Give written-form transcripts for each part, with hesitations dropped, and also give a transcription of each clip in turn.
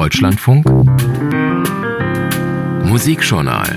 Deutschlandfunk Musikjournal.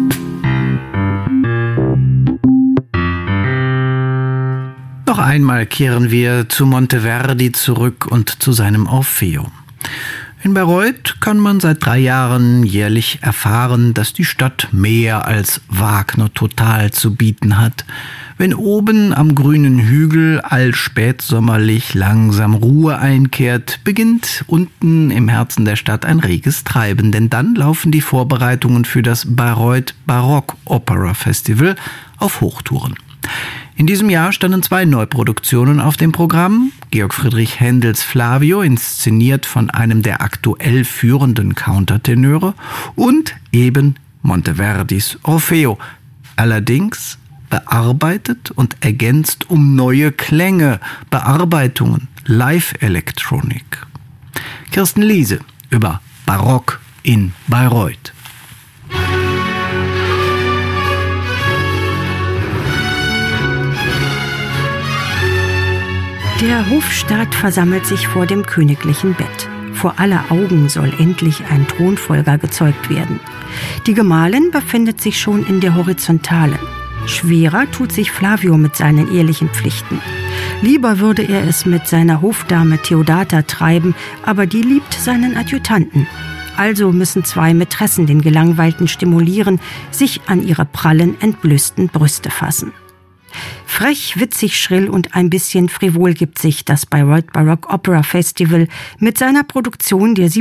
Noch einmal kehren wir zu Monteverdi zurück und zu seinem Orfeo. In Bayreuth kann man seit 3 Jahren jährlich erfahren, dass die Stadt mehr als Wagner total zu bieten hat. Wenn oben am grünen Hügel allspätsommerlich langsam Ruhe einkehrt, beginnt unten im Herzen der Stadt ein reges Treiben, denn dann laufen die Vorbereitungen für das Bayreuth Baroque Opera Festival auf Hochtouren. In diesem Jahr standen 2 Neuproduktionen auf dem Programm. Georg Friedrich Händels Flavio, inszeniert von einem der aktuell führenden Countertenöre, und eben Monteverdis Orfeo, allerdings bearbeitet und ergänzt um neue Klänge, Bearbeitungen, Live-Elektronik. Kirsten Liese über Barock in Bayreuth. Der Hofstaat versammelt sich vor dem königlichen Bett. Vor aller Augen soll endlich ein Thronfolger gezeugt werden. Die Gemahlin befindet sich schon in der Horizontalen. Schwerer tut sich Flavio mit seinen ehelichen Pflichten. Lieber würde er es mit seiner Hofdame Theodata treiben, aber die liebt seinen Adjutanten. Also müssen 2 Mätressen den Gelangweilten stimulieren, sich an ihre prallen, entblößten Brüste fassen. Frech, witzig, schrill und ein bisschen frivol gibt sich das Bayreuth Baroque Opera Festival mit seiner Produktion der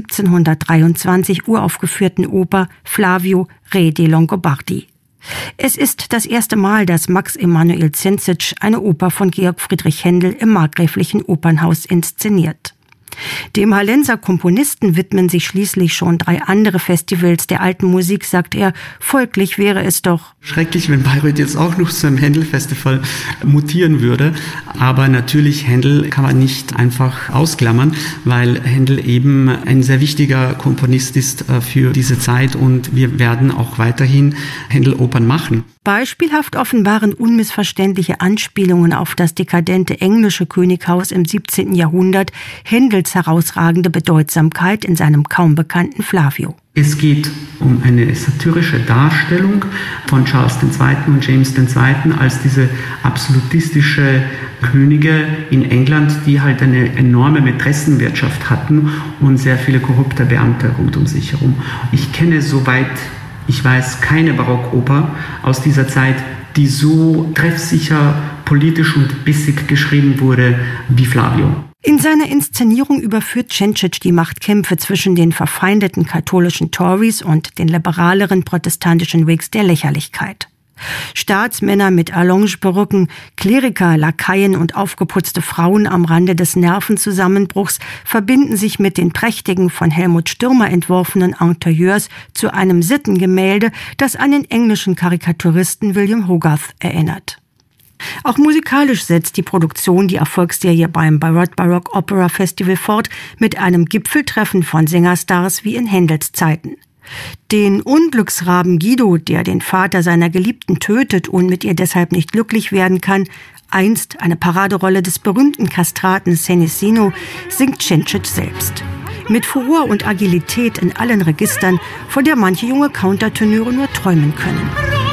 1723 uraufgeführten Oper Flavio, Re dei Longobardi. Es ist das erste Mal, dass Max Emanuel Zinzitsch eine Oper von Georg Friedrich Händel im Markgräflichen Opernhaus inszeniert. Dem Hallenser Komponisten widmen sich schließlich schon 3 andere Festivals der alten Musik, sagt er. Folglich wäre es doch schrecklich, wenn Bayreuth jetzt auch noch zu einem Händel-Festival mutieren würde. Aber natürlich, Händel kann man nicht einfach ausklammern, weil Händel eben ein sehr wichtiger Komponist ist für diese Zeit, und wir werden auch weiterhin Händel-Opern machen. Beispielhaft offenbaren unmissverständliche Anspielungen auf das dekadente englische Könighaus im 17. Jahrhundert Händels herausragende Bedeutsamkeit in seinem kaum bekannten Flavio. Es geht um eine satirische Darstellung von Charles II. Und James II. Als diese absolutistische Könige in England, die halt eine enorme Mätressenwirtschaft hatten und sehr viele korrupte Beamte rund um sich herum. Ich kenne, soweit ich weiß, keine Barockoper aus dieser Zeit, die so treffsicher, politisch und bissig geschrieben wurde wie Flavio. In seiner Inszenierung überführt Cenčić die Machtkämpfe zwischen den verfeindeten katholischen Tories und den liberaleren protestantischen Whigs der Lächerlichkeit. Staatsmänner mit Allonge-Perücken, Kleriker, Lakaien und aufgeputzte Frauen am Rande des Nervenzusammenbruchs verbinden sich mit den prächtigen, von Helmut Stürmer entworfenen Interieurs zu einem Sittengemälde, das an den englischen Karikaturisten William Hogarth erinnert. Auch musikalisch setzt die Produktion die Erfolgsserie beim Bayreuth Baroque Opera Festival fort mit einem Gipfeltreffen von Sängerstars wie in Händels Zeiten. Den Unglücksraben Guido, der den Vater seiner Geliebten tötet und mit ihr deshalb nicht glücklich werden kann, einst eine Paraderolle des berühmten Kastraten Senesino, singt Cenčić selbst. Mit Furor und Agilität in allen Registern, von der manche junge Countertenöre nur träumen können.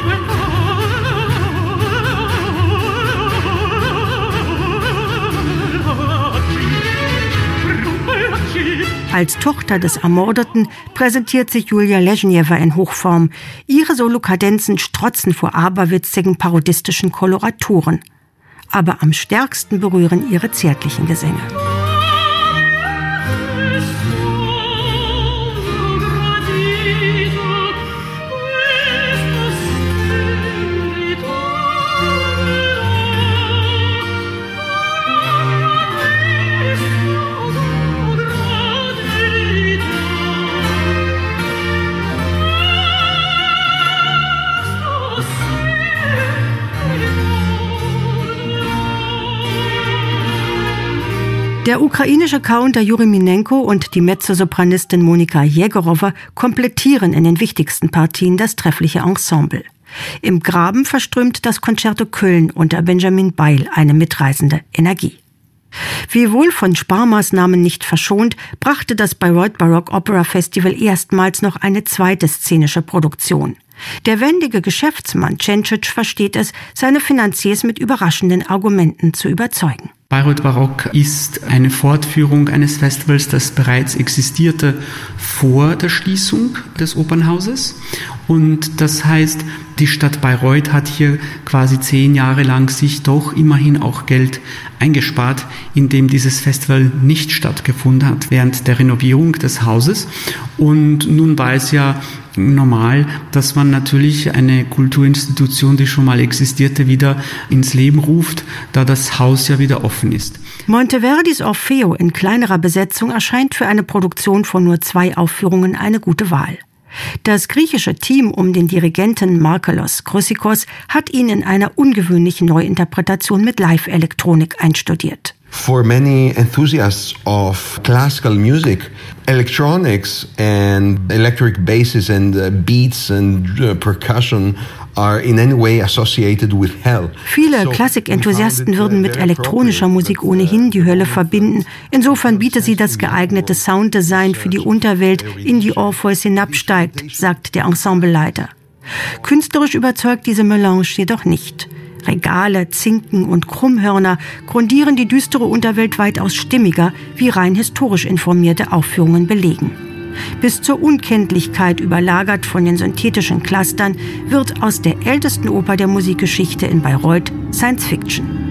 Als Tochter des Ermordeten präsentiert sich Julia Leschniewa in Hochform. Ihre Solokadenzen strotzen vor aberwitzigen parodistischen Koloraturen. Aber am stärksten berühren ihre zärtlichen Gesänge. Der ukrainische Counter Juri Minenko und die Mezzosopranistin Monika Jägerowa komplettieren in den wichtigsten Partien das treffliche Ensemble. Im Graben verströmt das Concerto Köln unter Benjamin Beil eine mitreißende Energie. Wiewohl von Sparmaßnahmen nicht verschont, brachte das Bayreuth Baroque Opera Festival erstmals noch eine zweite szenische Produktion. Der wendige Geschäftsmann Cencic versteht es, seine Finanziers mit überraschenden Argumenten zu überzeugen. Bayreuth Baroque ist eine Fortführung eines Festivals, das bereits existierte vor der Schließung des Opernhauses. Und das heißt, die Stadt Bayreuth hat hier quasi 10 Jahre lang sich doch immerhin auch Geld eingespart, indem dieses Festival nicht stattgefunden hat während der Renovierung des Hauses. Und nun war es ja normal, dass man natürlich eine Kulturinstitution, die schon mal existierte, wieder ins Leben ruft, da das Haus ja wieder offen ist. Monteverdis Orfeo in kleinerer Besetzung erscheint für eine Produktion von nur 2 Aufführungen eine gute Wahl. Das griechische Team um den Dirigenten Markelos Chrysikos hat ihn in einer ungewöhnlichen Neuinterpretation mit Live-Elektronik einstudiert. For many enthusiasts of classical music, electronics and electric basses and beats and percussion are in any way associated with hell. Viele Klassikenthusiasten würden mit elektronischer Musik ohnehin die Hölle verbinden. Insofern biete sie das geeignete Sounddesign für die Unterwelt, in die Orpheus hinabsteigt, sagt der Ensembleleiter. Künstlerisch überzeugt diese Melange jedoch nicht. Regale, Zinken und Krummhörner grundieren die düstere Unterwelt weitaus stimmiger, wie rein historisch informierte Aufführungen belegen. Bis zur Unkenntlichkeit überlagert von den synthetischen Clustern wird aus der ältesten Oper der Musikgeschichte in Bayreuth Science Fiction.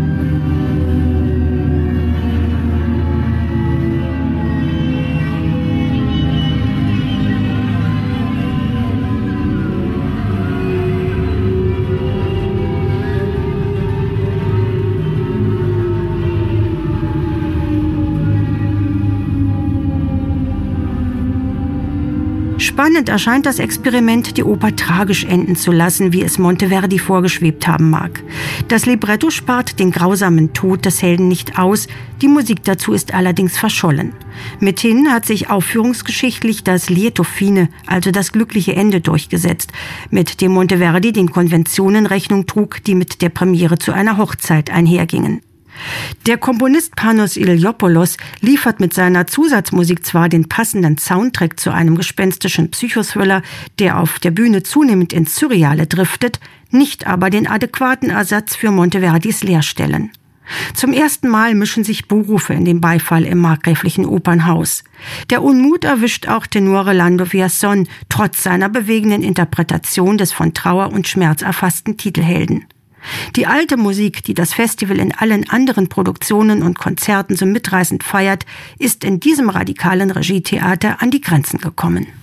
Spannend erscheint das Experiment, die Oper tragisch enden zu lassen, wie es Monteverdi vorgeschwebt haben mag. Das Libretto spart den grausamen Tod des Helden nicht aus, die Musik dazu ist allerdings verschollen. Mithin hat sich aufführungsgeschichtlich das Lieto fine, also das glückliche Ende, durchgesetzt, mit dem Monteverdi den Konventionen Rechnung trug, die mit der Premiere zu einer Hochzeit einhergingen. Der Komponist Panos Iliopoulos liefert mit seiner Zusatzmusik zwar den passenden Soundtrack zu einem gespenstischen Psychothriller, der auf der Bühne zunehmend ins Surreale driftet, nicht aber den adäquaten Ersatz für Monteverdis Leerstellen. Zum ersten Mal mischen sich Buhrufe in den Beifall im markgräflichen Opernhaus. Der Unmut erwischt auch Tenore Lando Villazon, trotz seiner bewegenden Interpretation des von Trauer und Schmerz erfassten Titelhelden. Die alte Musik, die das Festival in allen anderen Produktionen und Konzerten so mitreißend feiert, ist in diesem radikalen Regietheater an die Grenzen gekommen.